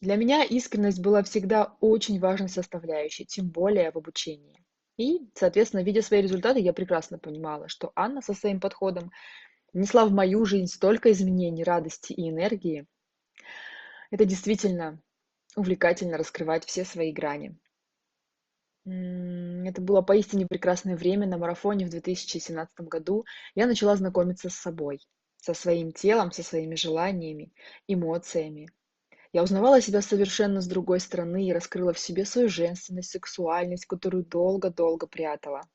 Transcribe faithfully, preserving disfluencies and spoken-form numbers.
Для меня искренность была всегда очень важной составляющей, тем более в обучении. И, соответственно, видя свои результаты, я прекрасно понимала, что Анна со своим подходом внесла в мою жизнь столько изменений, радости и энергии. Это действительно увлекательно раскрывать все свои грани. М, Это было поистине прекрасное время на марафоне в две тысячи семнадцатом году. Я начала знакомиться с собой, со своим телом, со своими желаниями, эмоциями. Я узнавала себя совершенно с другой стороны и раскрыла в себе свою женственность, сексуальность, которую долго-долго прятала.